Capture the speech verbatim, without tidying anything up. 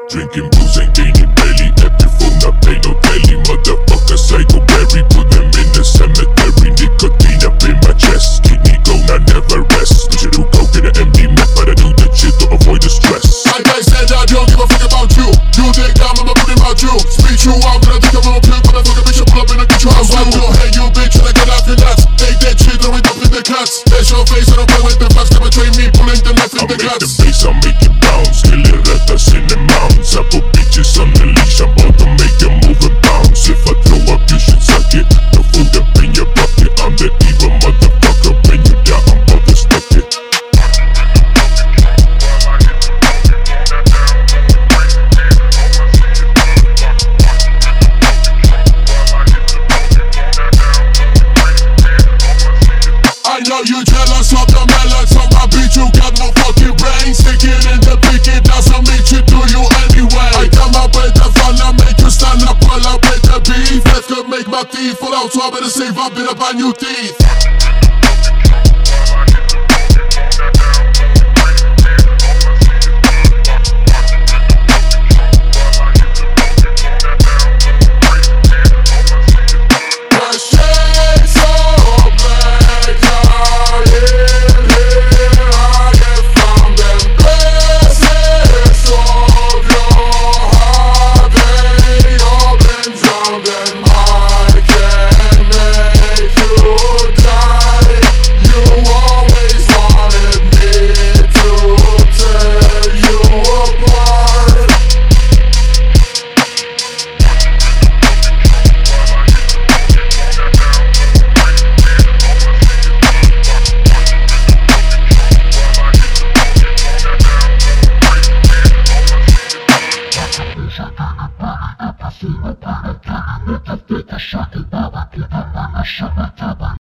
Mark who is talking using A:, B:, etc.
A: Drinking booze ain't gaining belly. Epiphone, I pay no telly. Motherfucker psycho berry. Put them in the cemetery. Nicotine up in my chest. Kidney go, I never rest. Push it to go get an empty map, but I do the shit to avoid the stress.
B: I guys said I don't give a fuck about you. You dig down, I'ma put him out you. Speak you out, but I think I'm a pig. Motherfucker bitch, I'll pull up and I'll get your house out. Hey you bitch, and I get off your nuts. Take that shit, throw it up in the cuts. There's your face, I don't play with the facts. Never train me, pulling the knife in
A: I'll
B: the
A: make
B: guts.
A: the bass, I'll make it bounce. Kill it, ratas in the mounds. I put bitches on the leash, I'm about to make them move and bounce. If I throw up, you should suck it. No food up in your bucket. I'm the evil motherfucker. When you die, I'm about to stick it.
B: I know you jealous of the melons of my bitch. You got no fucking brain. Stick it in the pick, it doesn't mean shit to you anyway. I come up with the fun, I make you stand up while I with the beef. That could make my teeth fall out, so I better save up in a brand new teeth.
C: Shut the baba, give a mama, shut the baba.